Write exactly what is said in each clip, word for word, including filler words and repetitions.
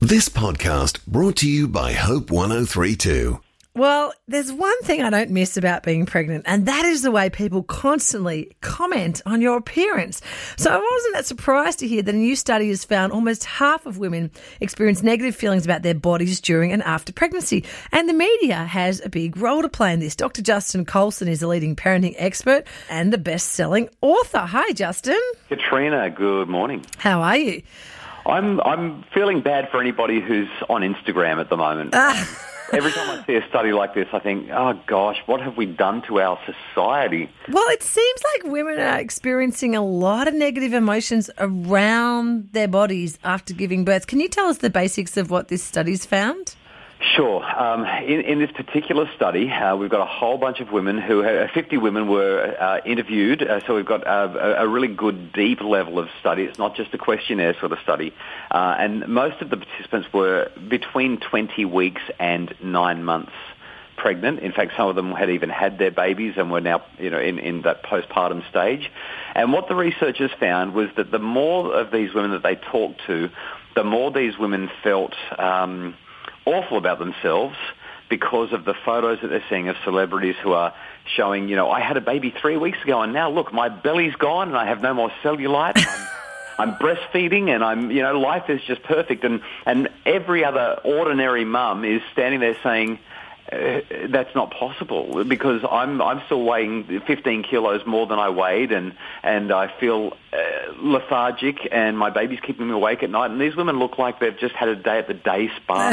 This podcast brought to you by Hope one oh three two. Well, there's one thing I don't miss about being pregnant, and that is the way people constantly comment on your appearance. So I wasn't that surprised to hear that a new study has found almost half of women experience negative feelings about their bodies during and after pregnancy. And the media has a big role to play in this. Doctor Justin Colson is a leading parenting expert and the best-selling author. Hi, Justin. Katrina, good morning. How are you? I'm I'm feeling bad for anybody who's on Instagram at the moment. Ah. Every time I see a study like this, I think, oh gosh, what have we done to our society? Well, it seems like women are experiencing a lot of negative emotions around their bodies after giving birth. Can you tell us the basics of what this study's found? Sure. Um, in, in this particular study, uh, we've got a whole bunch of women who, uh, fifty women were uh, interviewed, uh, so we've got uh, a, a really good, deep level of study. It's not just a questionnaire sort of study. Uh, and most of the participants were between twenty weeks and nine months pregnant. In fact, some of them had even had their babies and were now, you know, in, in that postpartum stage. And what the researchers found was that the more of these women that they talked to, the more these women felt Um, awful about themselves because of the photos that they're seeing of celebrities who are showing, you know, I had a baby three weeks ago and now look, my belly's gone and I have no more cellulite. I'm, I'm breastfeeding and I'm, you know, life is just perfect. And, and every other ordinary mum is standing there saying, Uh, that's not possible because I'm I'm still weighing fifteen kilos more than I weighed and, and I feel uh, lethargic and my baby's keeping me awake at night and these women look like they've just had a day at the day spa.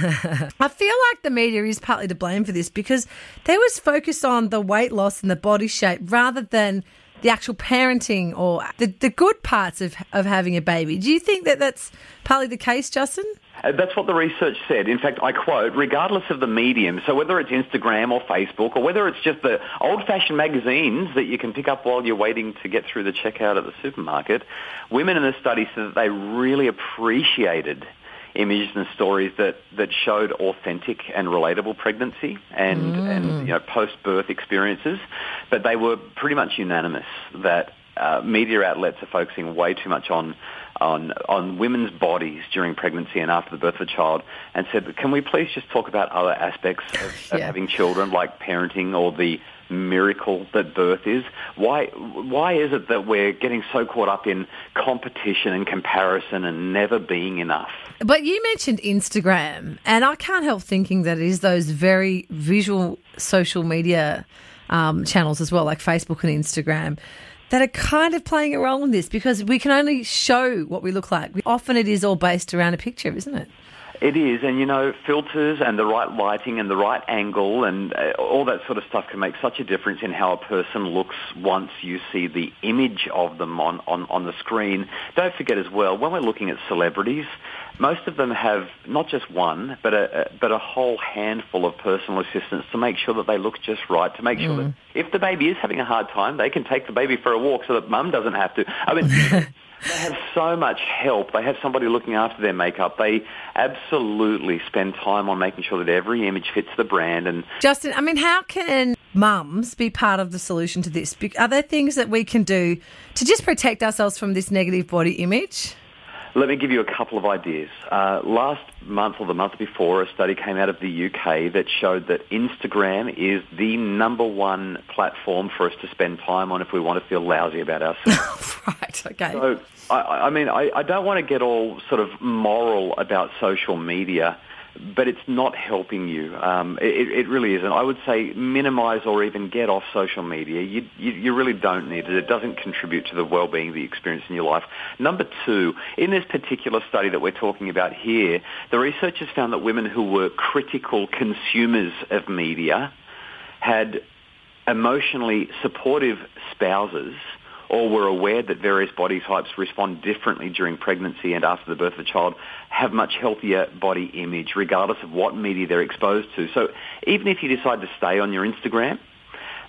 I feel like the media is partly to blame for this because they was focused on the weight loss and the body shape rather than the actual parenting or the, the good parts of, of having a baby. Do you think that that's partly the case, Justin? Uh, that's what the research said. In fact, I quote, regardless of the medium, so whether it's Instagram or Facebook or whether it's just the old-fashioned magazines that you can pick up while you're waiting to get through the checkout at the supermarket, women in the study said that they really appreciated images and stories that, that showed authentic and relatable pregnancy and, mm. and you know, post-birth experiences, but they were pretty much unanimous that uh, media outlets are focusing way too much on on on women's bodies during pregnancy and after the birth of a child, and said, can we please just talk about other aspects of, yeah. of having children, like parenting or the miracle that birth is? Why why is it that we're getting so caught up in competition and comparison and never being enough? But you mentioned Instagram, and I can't help thinking that it is those very visual social media um, channels as well, like Facebook and Instagram, that are kind of playing a role in this because we can only show what we look like. Often it is all based around a picture, isn't it? It is, and you know, filters and the right lighting and the right angle and uh, all that sort of stuff can make such a difference in how a person looks once you see the image of them on, on, on the screen. Don't forget as well, when we're looking at celebrities, most of them have not just one, but a, a but a whole handful of personal assistants to make sure that they look just right, to make sure mm. that if the baby is having a hard time, they can take the baby for a walk so that mum doesn't have to. I mean, they have so much help. They have somebody looking after their makeup. They absolutely spend time on making sure that every image fits the brand. And Justin, I mean, how can mums be part of the solution to this? Are there things that we can do to just protect ourselves from this negative body image? Let me give you a couple of ideas. Uh, last month or the month before, a study came out of the U K that showed that Instagram is the number one platform for us to spend time on if we want to feel lousy about ourselves. Right, okay. So, I, I mean, I, I don't want to get all sort of moral about social media, but it's not helping you. Um, it, it really isn't. I would say minimise or even get off social media. You, you, you really don't need it. It doesn't contribute to the well-being of the experience in your life. Number two, in this particular study that we're talking about here, the researchers found that women who were critical consumers of media had emotionally supportive spouses or were aware that various body types respond differently during pregnancy and after the birth of a child, have much healthier body image, regardless of what media they're exposed to. So even if you decide to stay on your Instagram,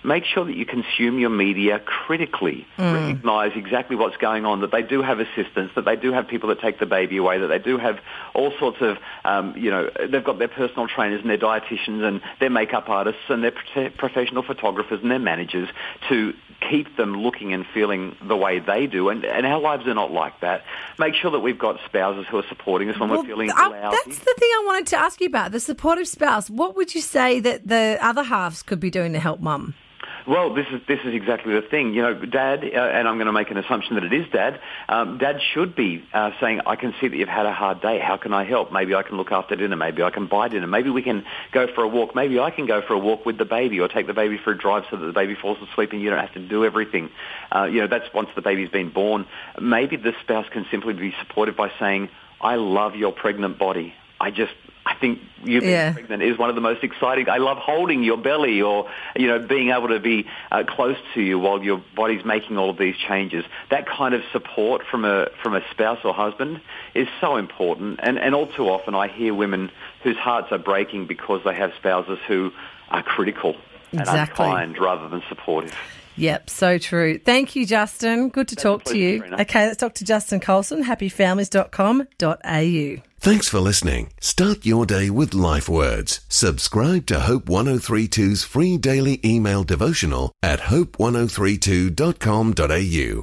make sure that you consume your media critically. Mm. Recognise exactly what's going on, that they do have assistance, that they do have people that take the baby away, that they do have all sorts of, um, you know, they've got their personal trainers and their dietitians and their makeup artists and their pro- professional photographers and their managers to keep them looking and feeling the way they do. And, and our lives are not like that. Make sure that we've got spouses who are supporting us when well, we're feeling uh, lousy. That's the thing I wanted to ask you about, the supportive spouse. What would you say that the other halves could be doing to help mum? Well, this is this is exactly the thing. You know, Dad, uh, and I'm going to make an assumption that it is Dad, um, Dad should be uh, saying, I can see that you've had a hard day. How can I help? Maybe I can look after dinner. Maybe I can buy dinner. Maybe we can go for a walk. Maybe I can go for a walk with the baby or take the baby for a drive so that the baby falls asleep and you don't have to do everything. Uh, you know, that's once the baby's been born. Maybe the spouse can simply be supportive by saying, I love your pregnant body. I just... I think you being yeah. pregnant is one of the most exciting. I love holding your belly or, you know, being able to be uh, close to you while your body's making all of these changes. That kind of support from a from a spouse or husband is so important. And, and all too often I hear women whose hearts are breaking because they have spouses who are critical exactly. and unkind rather than supportive. Yep, so true. Thank you, Justin. Good to That's talk a pleasure, to you. Karina. Okay, let's talk to Justin Colson, happy families dot com dot a u. Thanks for listening. Start your day with Life Words. Subscribe to Hope one oh three two's free daily email devotional at hope ten thirty-two dot com dot a u.